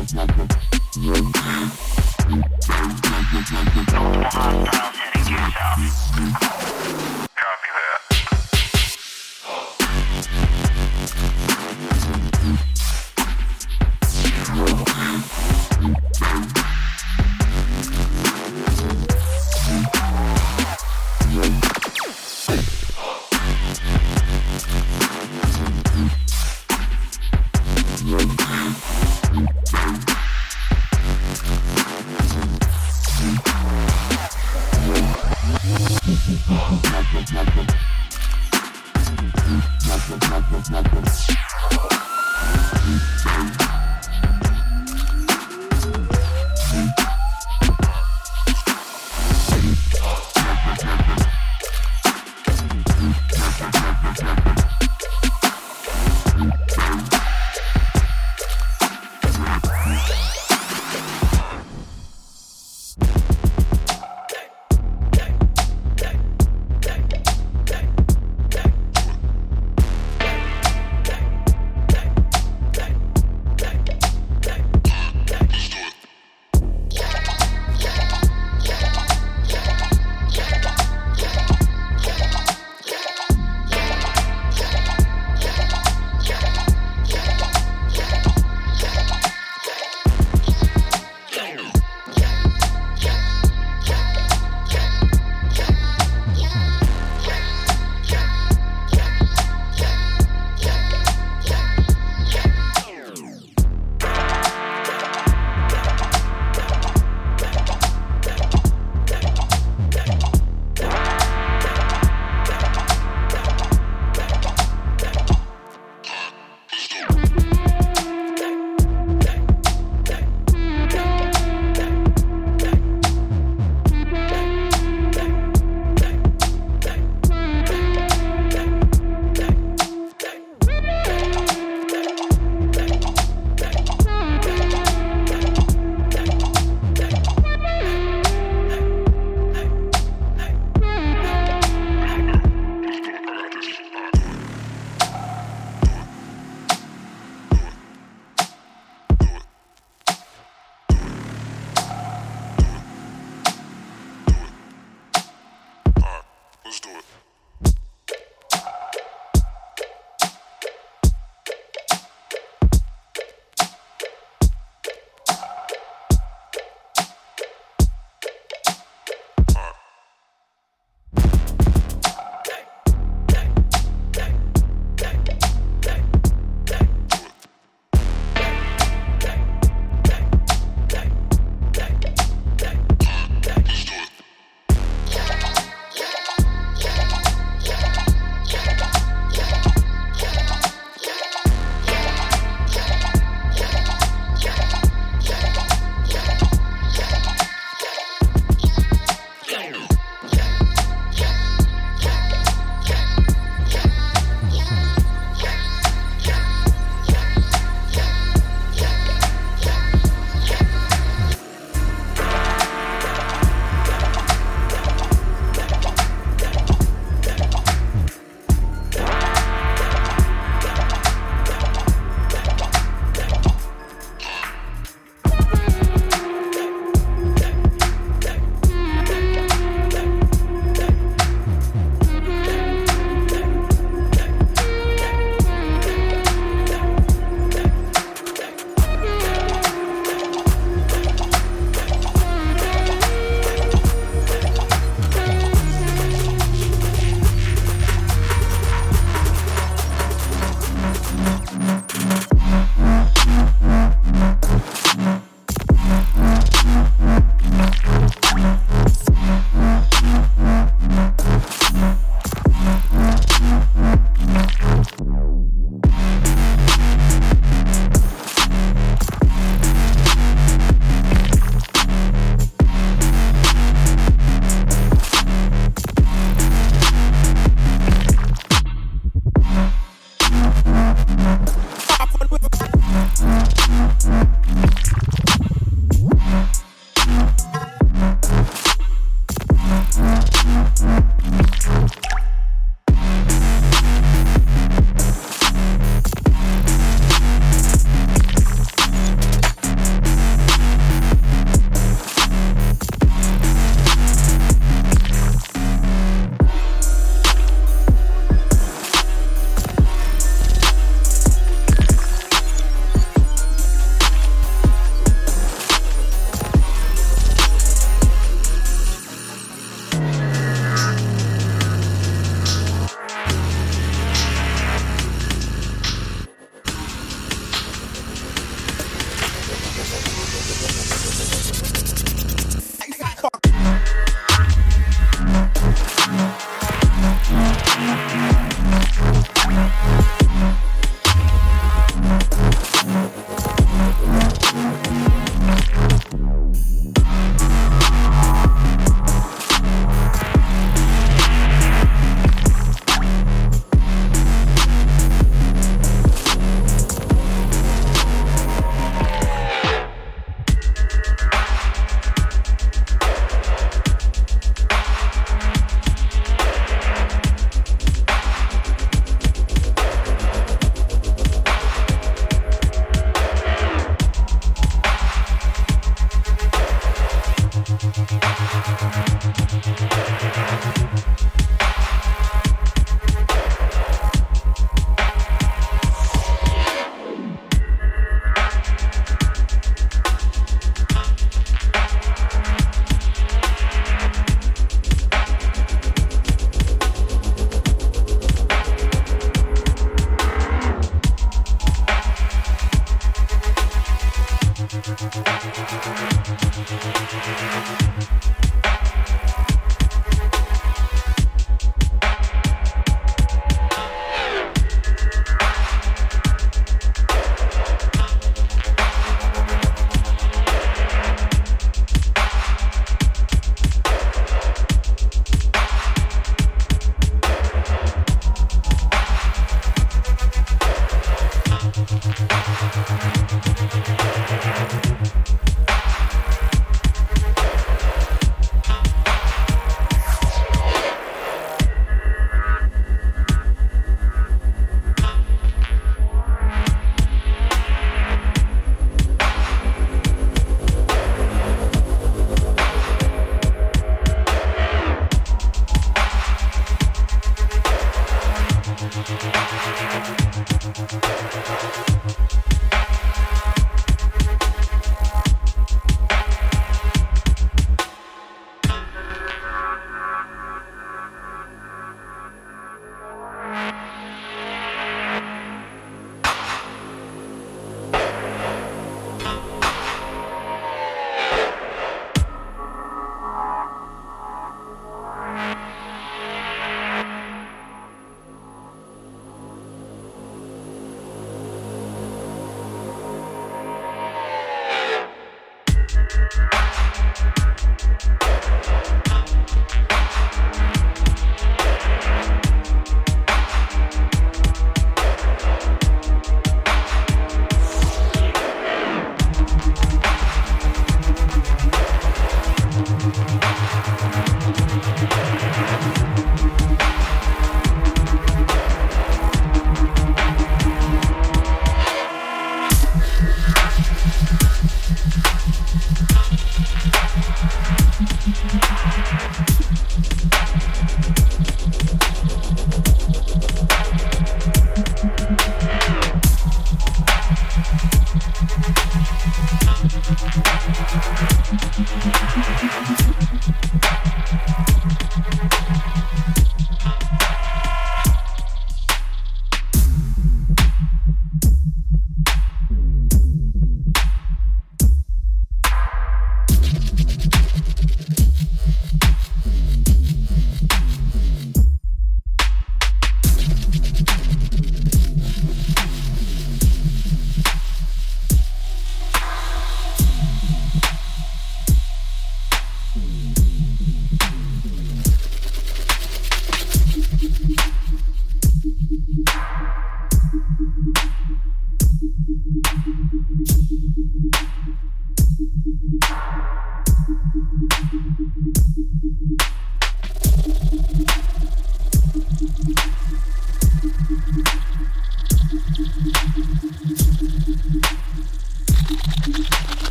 hostiles heading to your south. Copy that.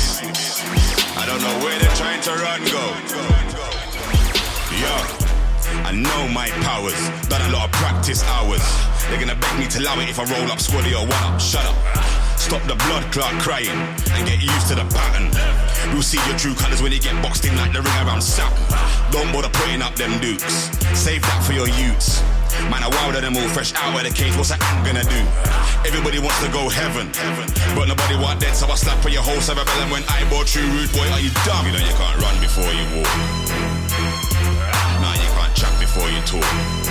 I don't know where they're trying to run go. Yo, I know my powers, done a lot of practice hours. They're gonna beg me to allow it if I roll up squaddy or one up. Shut up. Stop the blood clot crying and get used to the pattern. You'll see your true colours when you get boxed in like the ring around Sapp. Don't bother putting up them dukes. Save that for your youths. Man, I wilder them all fresh out of the cage. What's that ant gonna do? Everybody wants to go heaven, but nobody want dead. So I slap for your whole cerebellum when I bought true rude boy. Are you dumb? You know you can't run before you walk. Nah, you can't chat before you talk.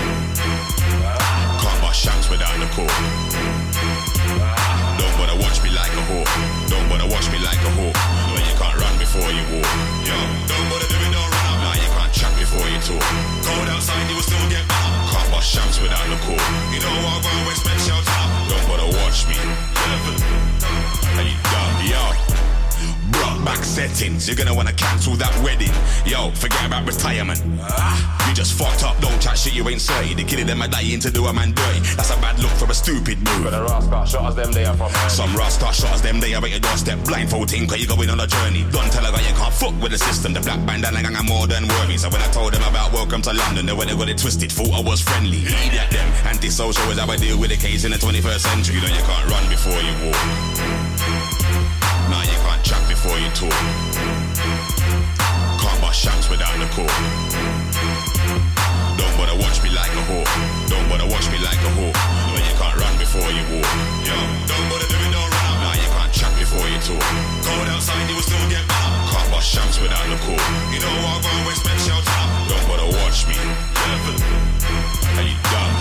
Can't bust shanks without the court. Don't bother watch me like a hawk. Don't bother watch me like a hawk. No, you can't run before you walk. Yo, don't bother do it, don't run up. Nah, you can't chat before you talk. Cold outside, you will still get up. Can't bust shanks without the court. You know what I'm going with special time. Don't bother watch me. Are you dumb? Yo. Brought back settings, you're gonna wanna cancel that wedding. Yo, forget about retirement. You just fucked up, don't chat shit, you ain't certain. The kid of them are dying to do a man dirty. That's a bad look for a stupid move. But the rascal shot us them there from some rascal shot us them there at your doorstep. Blindfolding, cause you going on a journey. Don't tell a guy you can't fuck with the system. The black bandana gang are more than worthy. So when I told them about welcome to London, they went and got it twisted, thought I was friendly. Idiot them, antisocial is how I deal with the case in the 21st century. You know you can't run before you walk. Nah, you can't chat before you talk. Can't bust shanks without the court. Don't bother watch me like a hawk. Don't bother watch me like a hawk. No, you can't run before you walk. Yo, don't bother do it, don't run up. Nah, you can't chat before you talk. Cold outside, you will still get up. Can't bust shanks without the court. You know what I'm going with special time. Don't bother watch me. Are you dumb?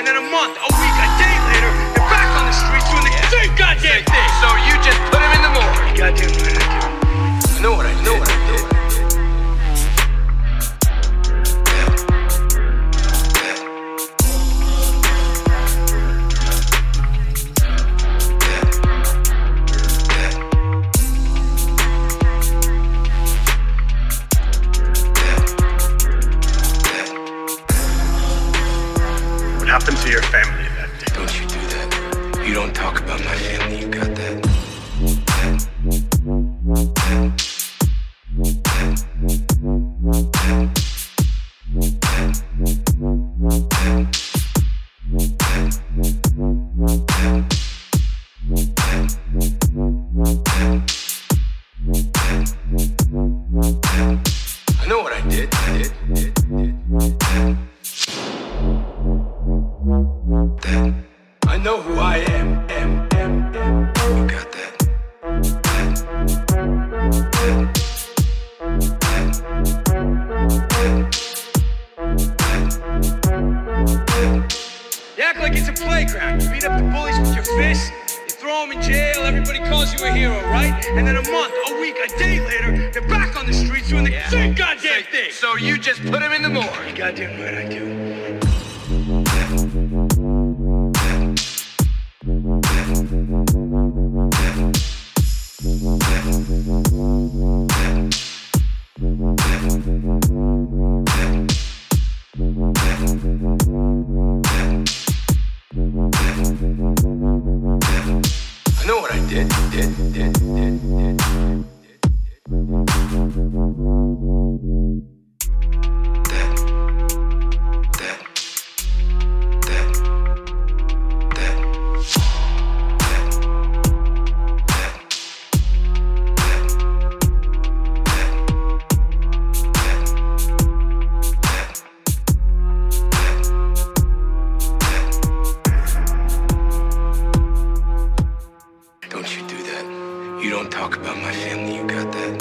and then a month, a week, a day later, they're back on the streets doing the same goddamn thing. So you just put him in the morgue. Goddamn right I do. I know what I did. What happened to your family that day? Don't you do that. You don't talk about my family, you got that? I know what I did. I know who I am. You got that? You act like it's a playground. You beat up the bullies with your fists. You throw them in jail. Everybody calls you a hero, right? And then a month, a week, a day later, they're back on the streets doing the same goddamn thing. So you just put him in the morgue. Goddamn right I do. I know what I did. Don't you do that. You don't talk about my family, you got that?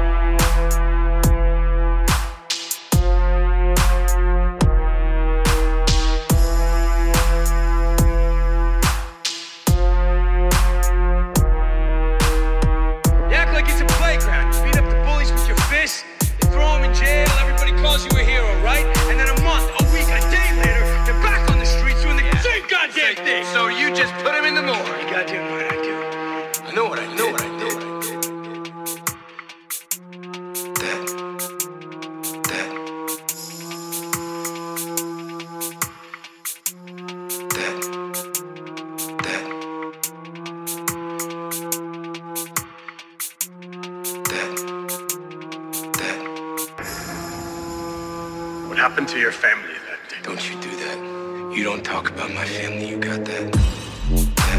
You act like it's a playground. You beat up the bullies with your fists. You throw them in jail. Everybody calls you a hero, right? And then a month, a week, a day later, they're back on the streets doing the same goddamn thing. So you just put him in the morgue. Goddamn right I do. I know what I did. What happened to your family that day? Don't you do that. You don't talk about my family, you got that?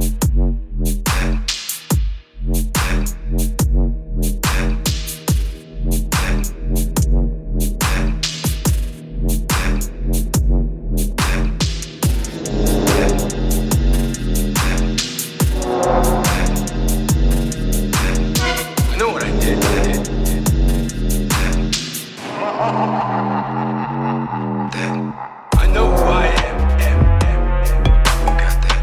I know what I did. I know who I am. You got that?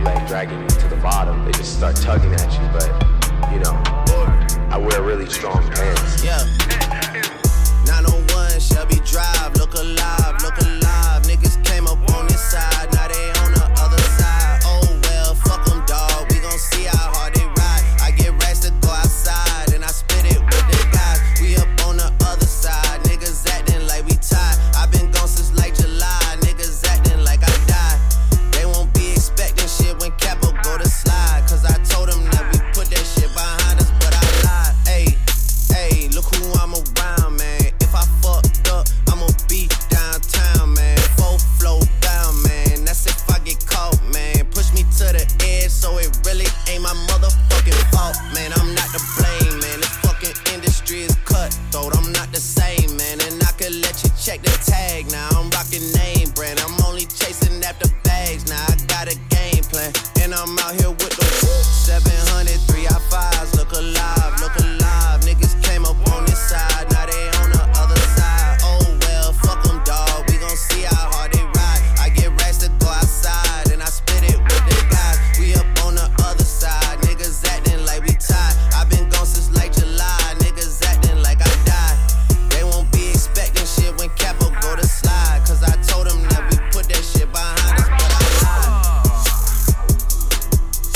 like dragging you to the bottom. They just start tugging at you, but you know, I wear really strong pants. Yeah. 901 Shelby Drive, look alive, look alive. Niggas came up on this side, now they on the other side. Oh well, fuck them, dawg. We gon' see how hard they ride. I get racks to go outside, and I spit it with the guys. We up on the other side, niggas acting like we tied. I've been gone since like July, niggas acting like I died. They won't be expecting shit when Capo go to slide, cause I told them that we put that shit behind us, but I lied. Hey, look who I'm around, man. If I fucked up, I'ma be downtown, man. Full flow down, man. That's if I get caught, man. Push me to the edge, so it really ain't my motherfucking fault, man. I'm not to blame, man. This fucking industry is cutthroat. I'm not the same, man. And I could let you check the tag now. I'm rocking name brand. I'm only chasing after bags now. I got a game plan, and I'm out here with the 700 3i5s. Look alive, look alive. Niggas came up on this side, now they on the other side. Oh well, fuck them, dawg. We gon' see how hard they ride. I get racks to go outside, and I spit it with the guys. We up on the other side, niggas acting like we tied. I've been gone since like July, niggas acting like I died. They won't be expecting shit when Capo go to slide, cause I told them that we put that shit behind us, but I lied.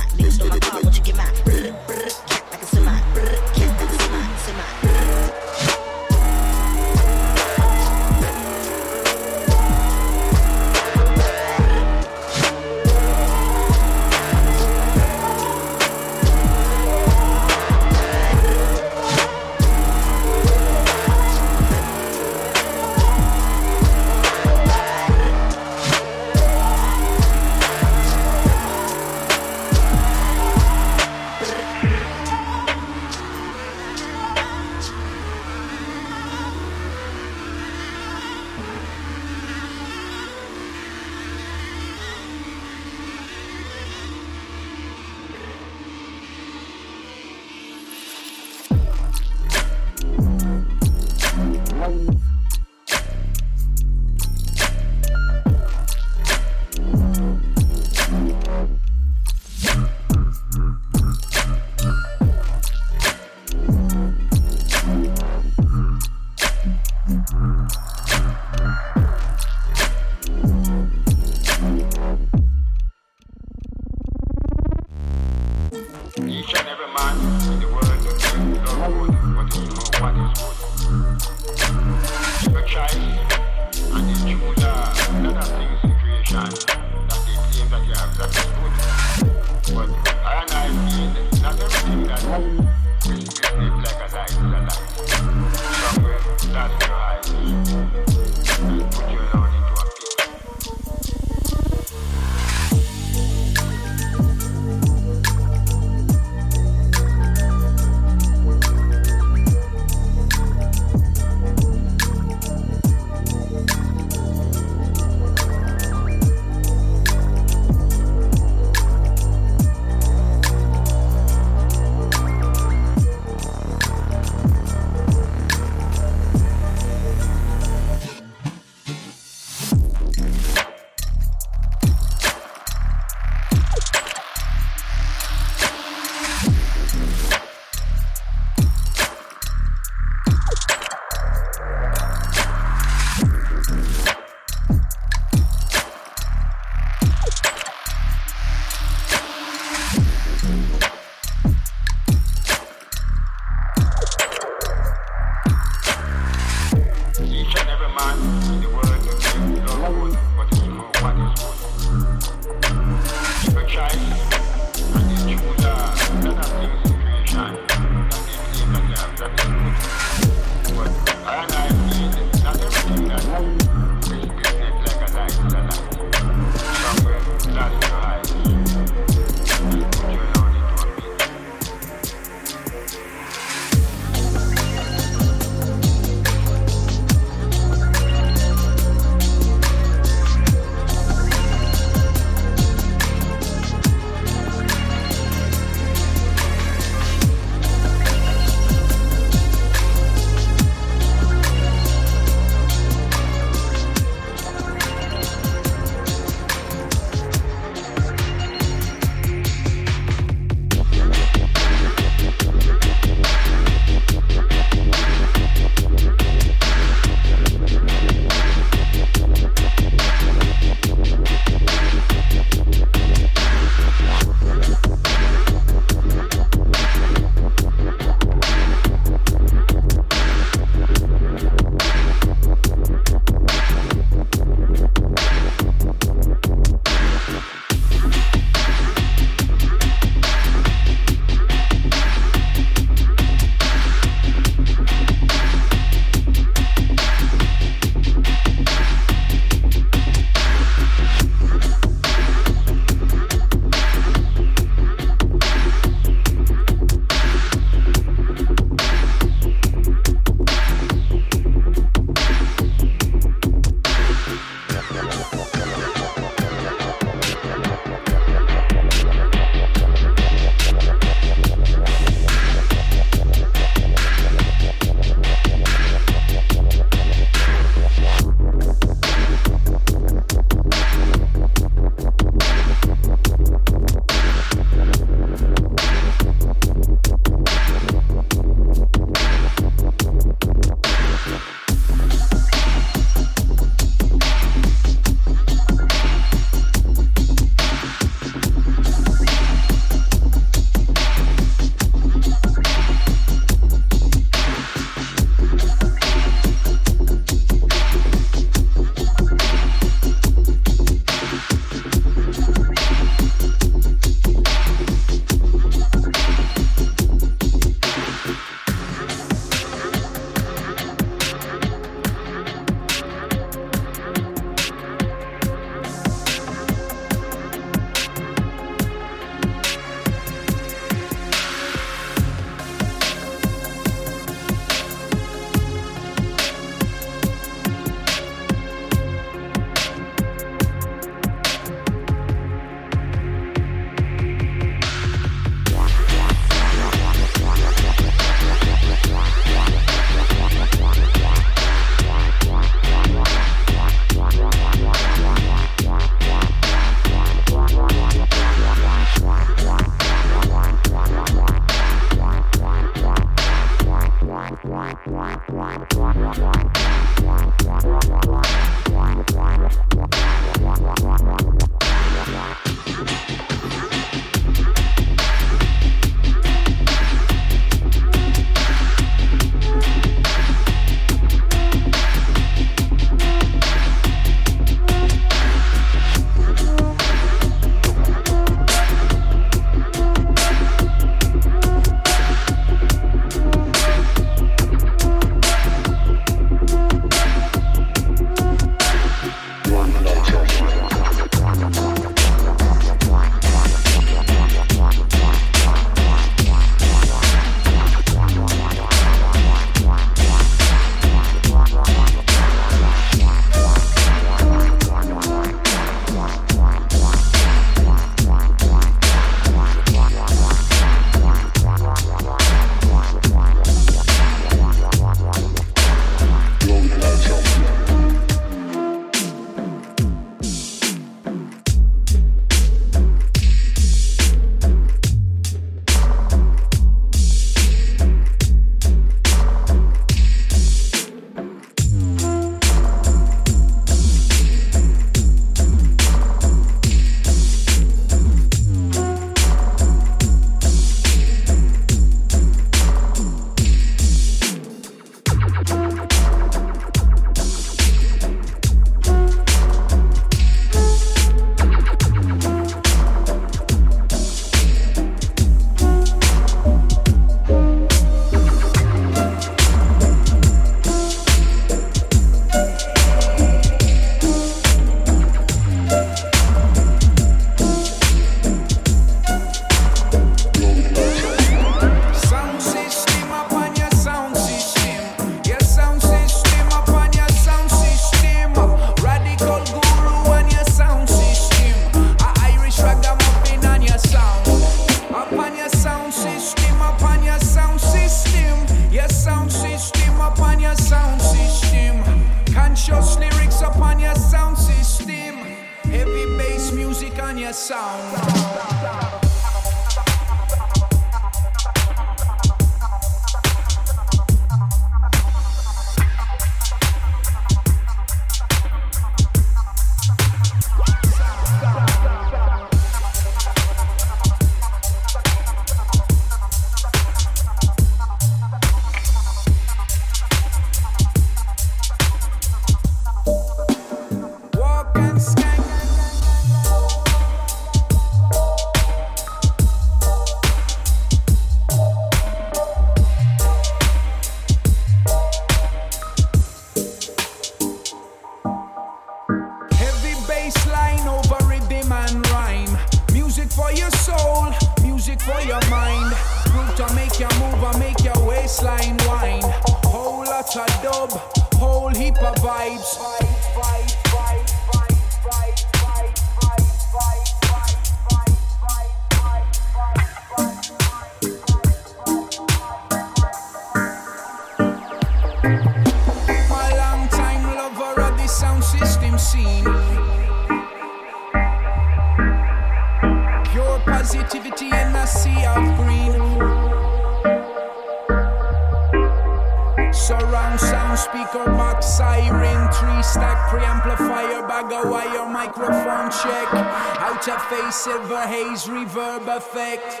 Silver haze reverb effect,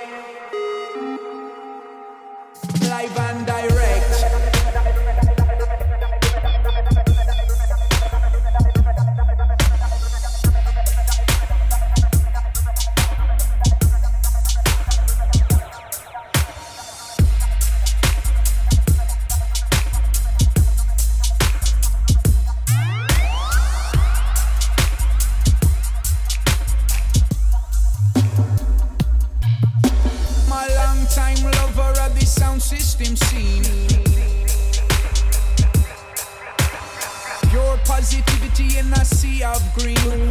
live and direct. System scene. Pure positivity in a sea of green.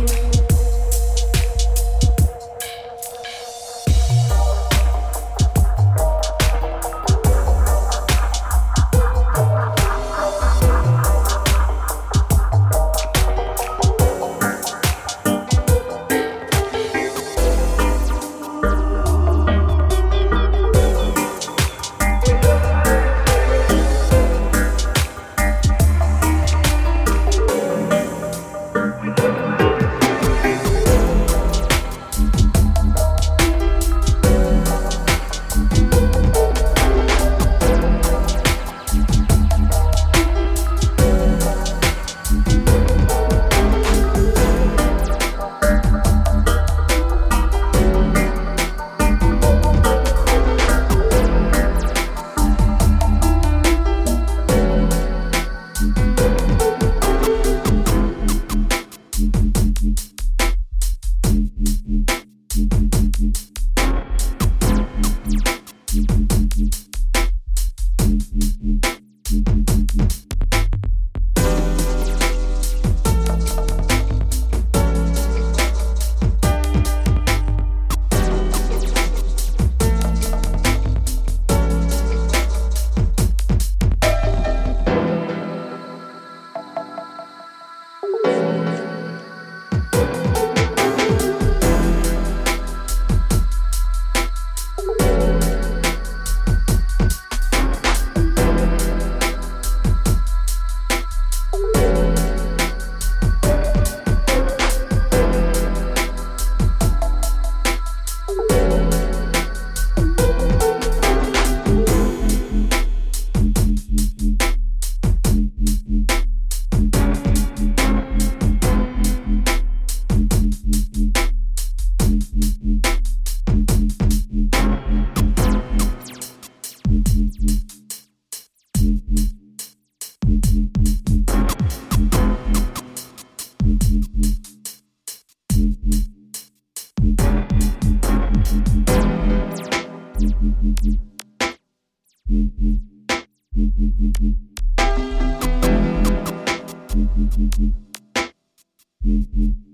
Mm-hmm.